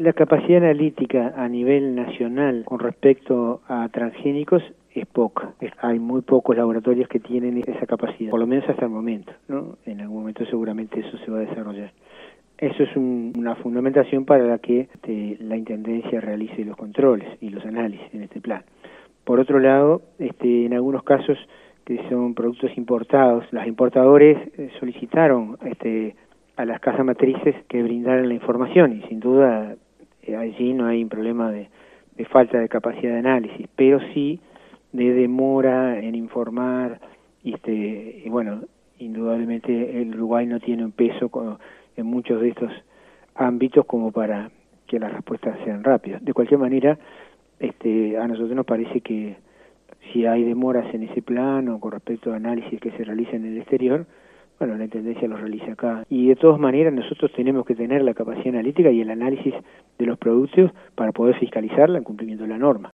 La capacidad analítica a nivel nacional con respecto a transgénicos es poca. Hay muy pocos laboratorios que tienen esa capacidad, por lo menos hasta el momento, ¿no? En algún momento seguramente eso se va a desarrollar. Eso es una fundamentación para la que la Intendencia realice los controles y los análisis en este plan. Por otro lado, en algunos casos que son productos importados, los importadores solicitaron a las casas matrices que brindaran la información y sin duda allí no hay un problema de falta de capacidad de análisis, pero sí de demora en informar y bueno, indudablemente el Uruguay no tiene un peso en muchos de estos ámbitos como para que las respuestas sean rápidas. De cualquier manera, a nosotros nos parece que si hay demoras en ese plano con respecto a análisis que se realizan en el exterior, bueno, la Intendencia los realiza acá. Y de todas maneras nosotros tenemos que tener la capacidad analítica y el análisis de los productos para poder fiscalizarla en cumplimiento de la norma.